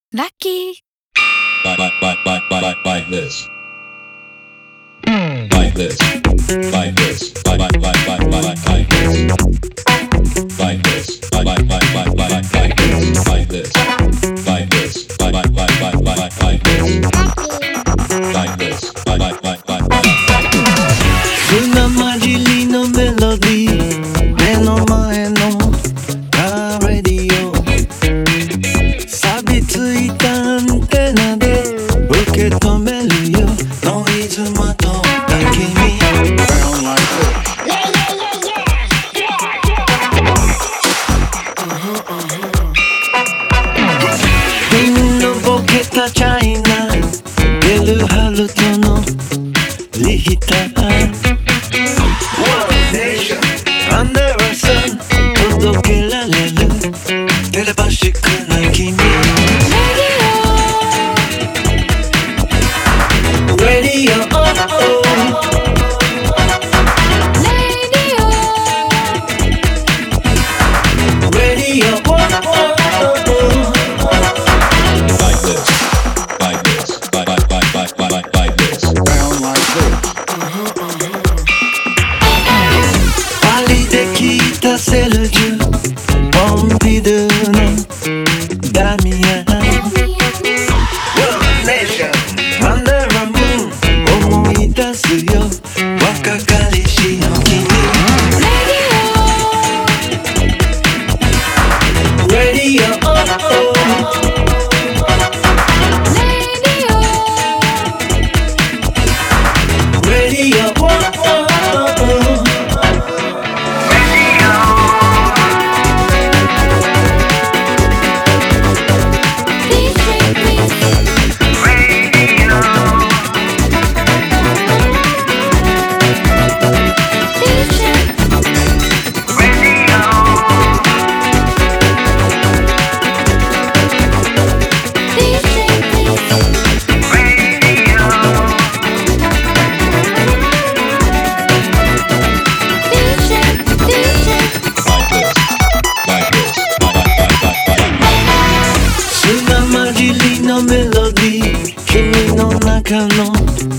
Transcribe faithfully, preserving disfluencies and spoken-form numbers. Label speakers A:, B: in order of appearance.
A: ラッキー
B: Like, like, like, like, like, like, like this. Like this. Like this. Like, like, like, like, like, like this. Like this. Like, like, like, like, like, like this. Like this. Like this. Like, like, like, like, like, like this. Like this. Like, like, like, like, like, like this.
C: 砂混じりのメロディー目の前のカーレディオ錆びついたアンテナで受け止めるよノイズまとった君 Brown like this瓶のボケたチャイナゲルハルトのリヒターアンダーサン届けられるテレパシックな君 Radio oh oh Radio oh oh
B: Like this. Like this. Like, like, like, like, like, like this.
C: Brown like thisパリで聞いたセルジュポンピドゥのダミアン アンダーラムーン思い出すよ若かりしの君 Radio oh oh Radio oh ohメロディー君の中の